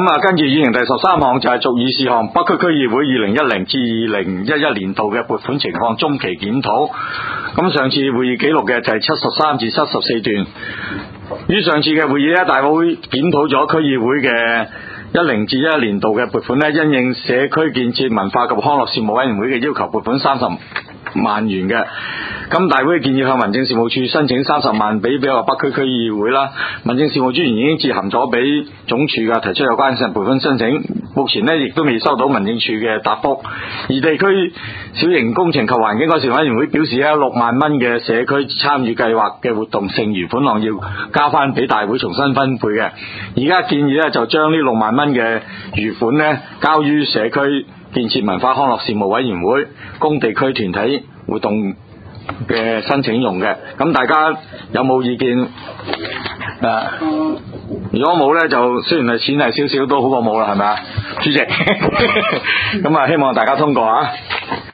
跟住議程第13項就係續議事項，北區區議會2010至2011年度嘅撥款情況中期檢討。咁上次會議記錄嘅就係73至74段。於上次嘅會議咧，大會檢討咗區議會嘅10至11年度嘅撥款咧，因應社區建設文化及康樂事務委員會嘅要求，撥款30萬元嘅。咁大會建議向民政事務處申請30萬俾北區區議會啦。民政事務專員已經致函咗俾總署噶，提出有關嘅撥款申請。目前呢亦都未收到民政處嘅答覆。而地區小型工程及環境改善委員會表示咧，6萬蚊嘅社區參與計劃嘅活動剩餘款項要交翻俾大會重新分配嘅。而家建議咧就將呢6萬蚊嘅餘款呢交於社區建設文化康樂事務委員會供地區團體活動嘅申請用嘅。咁大家有冇意見？如果冇呢，就雖然係錢係少少都好過冇啦，係咪啊，主席？咁希望大家通過啊！